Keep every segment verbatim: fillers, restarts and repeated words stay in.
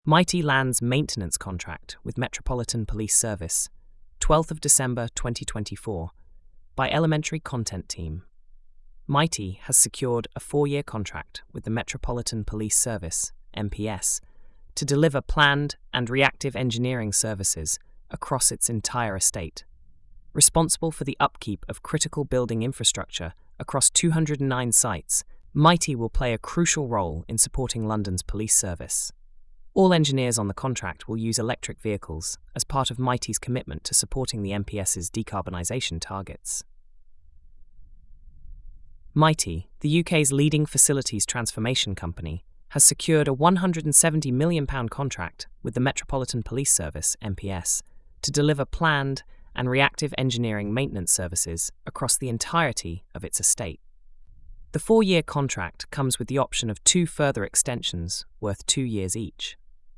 Mighty lands maintenance contract with Metropolitan Police Service, twelfth of December twenty twenty-four, by Elementary Content Team. Mighty has secured a four-year contract with the Metropolitan Police Service, M P S, to deliver planned and reactive engineering services across its entire estate. Responsible for the upkeep of critical building infrastructure across two hundred nine sites, Mighty will play a crucial role in supporting London's police service. All engineers on the contract will use electric vehicles as part of Mighty's commitment to supporting the M P S's decarbonisation targets. Mighty, the U K's leading facilities transformation company, has secured a one hundred seventy million pounds contract with the Metropolitan Police Service, M P S, to deliver planned and reactive engineering maintenance services across the entirety of its estate. The four-year contract comes with the option of two further extensions worth two years each.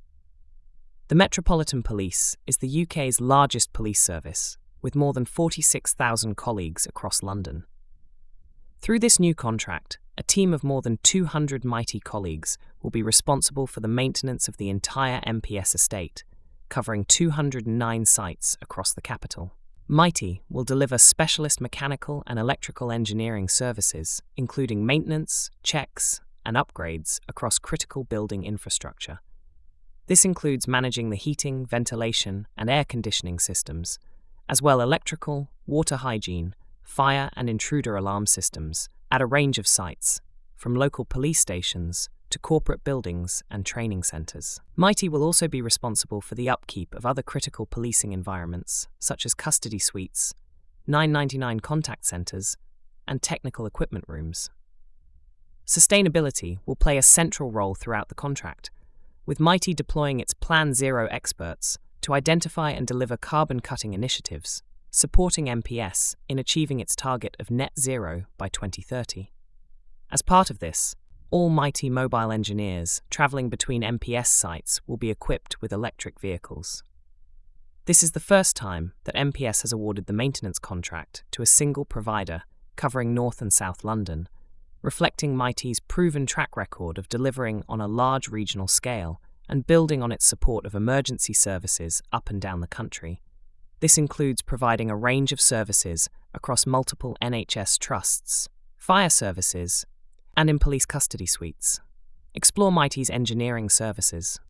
The Metropolitan Police is the U K's largest police service, with more than forty-six thousand colleagues across London. Through this new contract, a team of more than two hundred Mighty colleagues will be responsible for the maintenance of the entire M P S estate, covering two hundred nine sites across the capital. Mighty will deliver specialist mechanical and electrical engineering services, including maintenance, checks, and upgrades across critical building infrastructure. This includes managing the heating, ventilation, and air conditioning systems, as well as electrical, water hygiene, fire and intruder alarm systems at a range of sites, from local police stations to corporate buildings and training centres. Mighty will also be responsible for the upkeep of other critical policing environments, such as custody suites, nine ninety-nine contact centres, and technical equipment rooms. Sustainability will play a central role throughout the contract, with Mighty deploying its Plan Zero experts to identify and deliver carbon-cutting initiatives, supporting M P S in achieving its target of net zero by twenty thirty. As part of this, all Mighty mobile engineers travelling between M P S sites will be equipped with electric vehicles. This is the first time that M P S has awarded the maintenance contract to a single provider covering North and South London, reflecting Mighty's proven track record of delivering on a large regional scale and building on its support of emergency services up and down the country. This includes providing a range of services across multiple N H S trusts, fire services, and in police custody suites. Explore Mighty's engineering services